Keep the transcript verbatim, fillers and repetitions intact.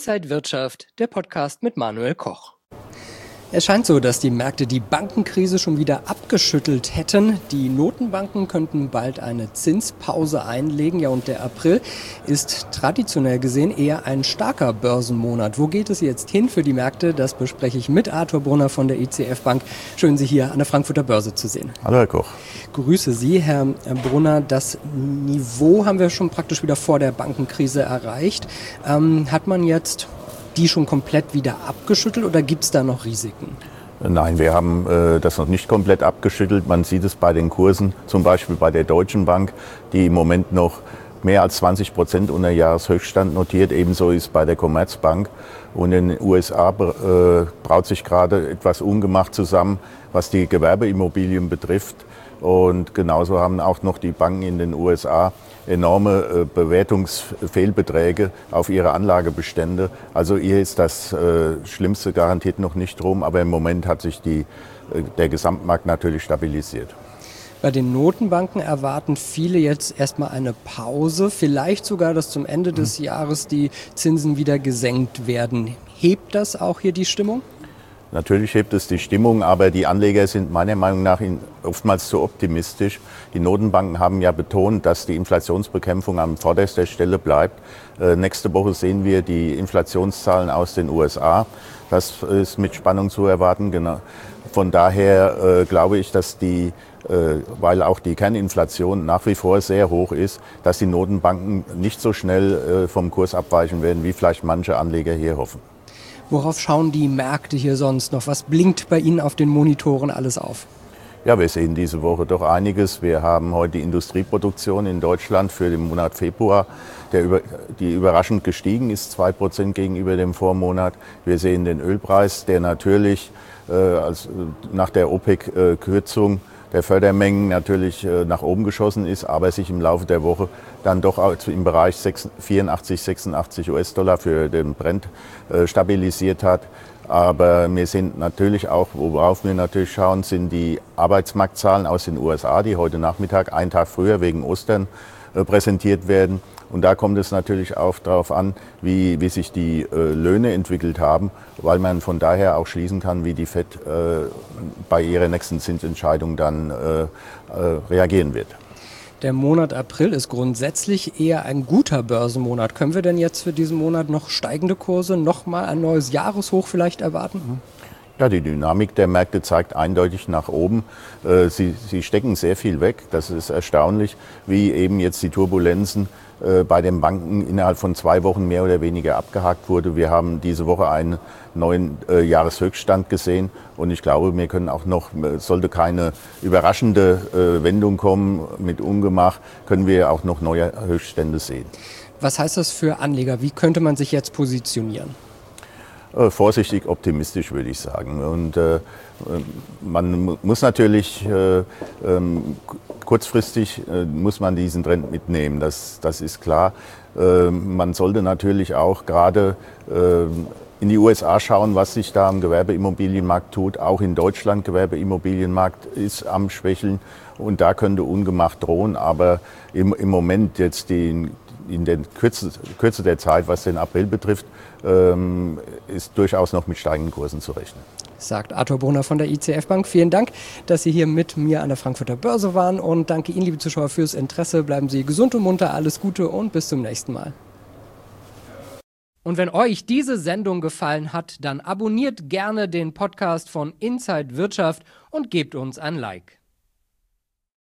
Inside Wirtschaft, der Podcast mit Manuel Koch. Es scheint so, dass die Märkte die Bankenkrise schon wieder abgeschüttelt hätten. Die Notenbanken könnten bald eine Zinspause einlegen. Ja, und der April ist traditionell gesehen eher ein starker Börsenmonat. Wo geht es jetzt hin für die Märkte? Das bespreche ich mit Arthur Brunner von der I C F Bank. Schön, Sie hier an der Frankfurter Börse zu sehen. Hallo, Herr Koch. Grüße Sie, Herr Brunner. Das Niveau haben wir schon praktisch wieder vor der Bankenkrise erreicht. Ähm, hat man jetzt die schon komplett wieder abgeschüttelt oder gibt es da noch Risiken? Nein, wir haben äh, das noch nicht komplett abgeschüttelt. Man sieht es bei den Kursen, zum Beispiel bei der Deutschen Bank, die im Moment noch mehr als zwanzig Prozent unter Jahreshöchststand notiert. Ebenso ist bei der Commerzbank. Und in den U S A äh, braut sich gerade etwas ungemacht zusammen, was die Gewerbeimmobilien betrifft. Und genauso haben auch noch die Banken in den U S A enorme äh, Bewertungsfehlbeträge auf ihre Anlagebestände. Also hier ist das äh, Schlimmste garantiert noch nicht rum, aber im Moment hat sich die, äh, der Gesamtmarkt natürlich stabilisiert. Bei den Notenbanken erwarten viele jetzt erstmal eine Pause, vielleicht sogar, dass zum Ende des mhm. Jahres die Zinsen wieder gesenkt werden. Hebt das auch hier die Stimmung? Natürlich hebt es die Stimmung, aber die Anleger sind meiner Meinung nach oftmals zu optimistisch. Die Notenbanken haben ja betont, dass die Inflationsbekämpfung an vorderster Stelle bleibt. Äh, nächste Woche sehen wir die Inflationszahlen aus den U S A. Das ist mit Spannung zu erwarten. Genau. Von daher äh, glaube ich, dass die, äh, weil auch die Kerninflation nach wie vor sehr hoch ist, dass die Notenbanken nicht so schnell äh, vom Kurs abweichen werden, wie vielleicht manche Anleger hier hoffen. Worauf schauen die Märkte hier sonst noch? Was blinkt bei Ihnen auf den Monitoren alles auf? Ja, wir sehen diese Woche doch einiges. Wir haben heute die Industrieproduktion in Deutschland für den Monat Februar, der über, die überraschend gestiegen ist, zwei Prozent gegenüber dem Vormonat. Wir sehen den Ölpreis, der natürlich äh, als, nach der OPEC-Kürzung der Fördermengen natürlich äh, nach oben geschossen ist, aber sich im Laufe der Woche dann doch im Bereich vierundachtzig, sechsundachtzig US-Dollar für den Brent äh, stabilisiert hat. Aber wir sind natürlich auch, worauf wir natürlich schauen, sind die Arbeitsmarktzahlen aus den U S A, die heute Nachmittag, einen Tag früher wegen Ostern, äh, präsentiert werden. Und da kommt es natürlich auch darauf an, wie, wie sich die äh, Löhne entwickelt haben, weil man von daher auch schließen kann, wie die Fed äh, bei ihrer nächsten Zinsentscheidung dann äh, äh, reagieren wird. Der Monat April ist grundsätzlich eher ein guter Börsenmonat. Können wir denn jetzt für diesen Monat noch steigende Kurse, nochmal ein neues Jahreshoch vielleicht erwarten? Ja, die Dynamik der Märkte zeigt eindeutig nach oben. Sie, sie stecken sehr viel weg. Das ist erstaunlich, wie eben jetzt die Turbulenzen bei den Banken innerhalb von zwei Wochen mehr oder weniger abgehakt wurde. Wir haben diese Woche einen neuen äh, Jahreshöchststand gesehen und ich glaube, wir können auch noch, sollte keine überraschende äh, Wendung kommen mit Ungemach, können wir auch noch neue Höchststände sehen. Was heißt das für Anleger? Wie könnte man sich jetzt positionieren? Äh, vorsichtig optimistisch, würde ich sagen. Und äh, man muss natürlich äh, ähm, kurzfristig äh, muss man diesen Trend mitnehmen. Das, das ist klar. Äh, man sollte natürlich auch gerade äh, in die U S A schauen, was sich da am Gewerbeimmobilienmarkt tut. Auch in Deutschland, Gewerbeimmobilienmarkt ist am Schwächeln und da könnte Ungemach drohen. Aber im, im Moment jetzt die in der Kürze, Kürze der Zeit, was den April betrifft, ähm, ist durchaus noch mit steigenden Kursen zu rechnen. Sagt Arthur Brunner von der I C F Bank. Vielen Dank, dass Sie hier mit mir an der Frankfurter Börse waren und danke Ihnen, liebe Zuschauer, fürs Interesse. Bleiben Sie gesund und munter, alles Gute und bis zum nächsten Mal. Und wenn euch diese Sendung gefallen hat, dann abonniert gerne den Podcast von Inside Wirtschaft und gebt uns ein Like.